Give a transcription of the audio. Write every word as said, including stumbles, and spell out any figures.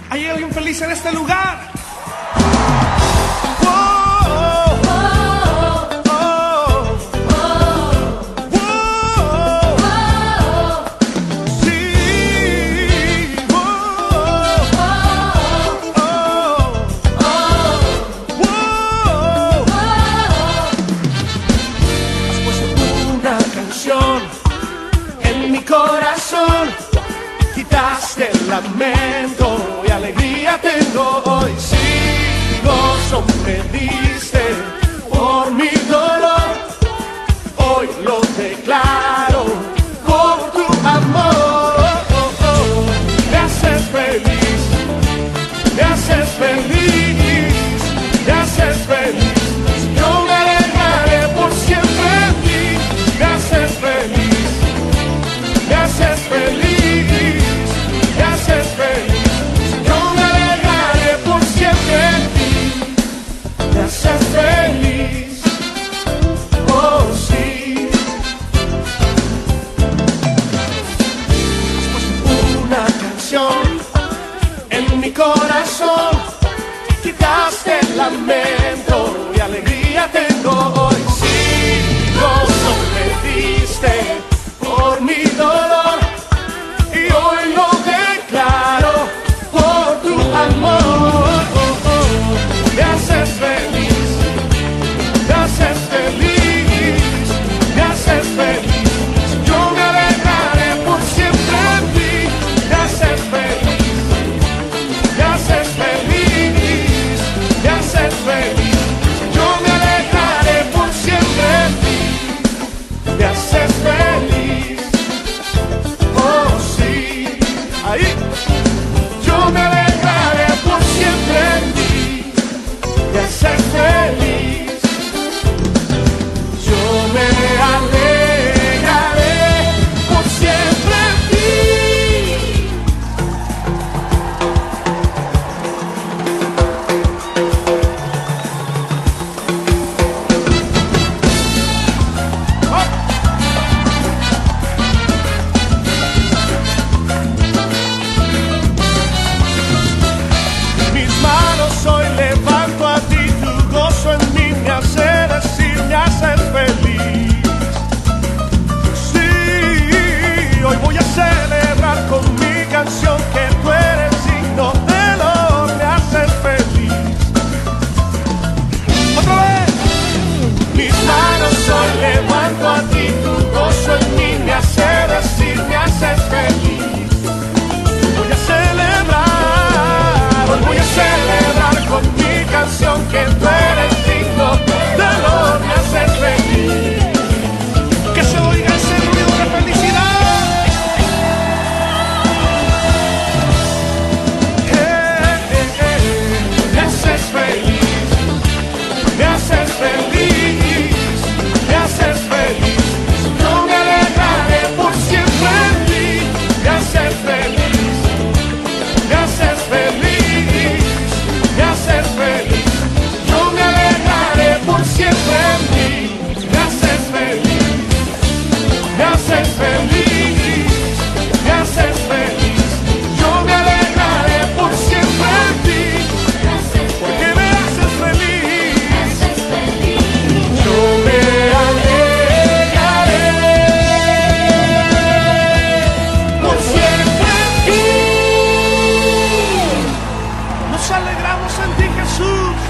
¿Hay alguien feliz en este lugar? En mi corazón quitaste el lamento y alegría tengo hoy. Si gozo me diste por mi dolor, hoy lo declaro por tu amor. Me haces feliz, me haces feliz, me haces feliz. Yo me alegraré por siempre en ti. Me haces feliz, me haces feliz, me haces feliz. Yo me alegraré por siempre en ti. Me haces feliz, oh sí. Una canción en mi corazón, quitaste el lamento y alegría tengo hoy. Sí, gozo me diste por mi dolor y hoy lo declaro por tu amor. Me haces feliz, me haces feliz, me haces feliz. Yo me alegraré por siempre en ti. Me haces feliz, me haces feliz, me haces feliz. Yo me alegraré por siempre en ti. Me haces feliz, oh sí. Ahí. Yo me alegraré por siempre en ti. Me haces feliz. Yo me alegraré por siempre en ti. Oh. Mis manos hoy levanto a ti, tu gozo en mí me hace decir, me haces feliz. Sí, hoy voy a celebrar con mi canción que tú eres digno de lo, me haces feliz. Otra vez. Mis manos hoy levanto a ti, tu gozo en mí me hace decir, me haces feliz. Voy a celebrar, hoy voy a celebrar con mi canción que tú eres digno de lo, me haces feliz. Que se oiga ese ruido de felicidad. Eh, eh, eh. Me haces feliz, me haces feliz, me haces feliz. Yo me alegraré por siempre en ti. Me haces feliz, me haces feliz, me haces feliz. Yo me alegraré por siempre en ti. Me haces feliz, me haces feliz, me haces feliz. Yo me alegraré por siempre en ti. Porque me haces feliz. Yo me alegraré por siempre en ti. Nos alegramos en ti, Jesús.